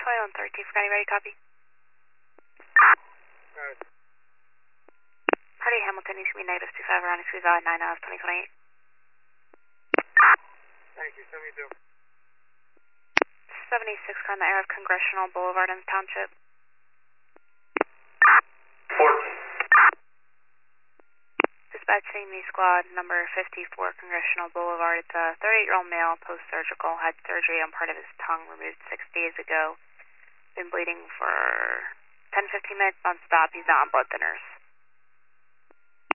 2113, Friday, ready, copy. Alright. Party Hamilton, you should be negative 25 around Squeeze I 9 of 2028. Thank you, send me to 76 on the air of Congressional Boulevard in the township. 14. Dispatching the squad number 54 Congressional Boulevard. It's a 38-year-old male, post-surgical, had surgery on part of his tongue removed 6 days ago. Been bleeding for 10-15 minutes non-stop. He's not on blood thinners.